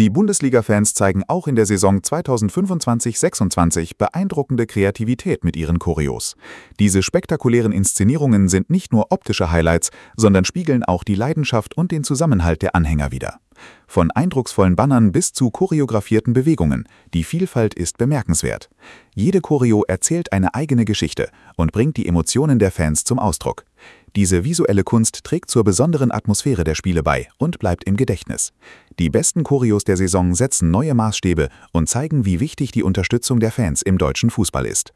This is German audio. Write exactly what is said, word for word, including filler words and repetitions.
Die Bundesliga-Fans zeigen auch in der Saison zweitausendfünfundzwanzig sechsundzwanzig beeindruckende Kreativität mit ihren Choreos. Diese spektakulären Inszenierungen sind nicht nur optische Highlights, sondern spiegeln auch die Leidenschaft und den Zusammenhalt der Anhänger wider. Von eindrucksvollen Bannern bis zu choreografierten Bewegungen, die Vielfalt ist bemerkenswert. Jede Choreo erzählt eine eigene Geschichte und bringt die Emotionen der Fans zum Ausdruck. Diese visuelle Kunst trägt zur besonderen Atmosphäre der Spiele bei und bleibt im Gedächtnis. Die besten Choreos der Saison setzen neue Maßstäbe und zeigen, wie wichtig die Unterstützung der Fans im deutschen Fußball ist.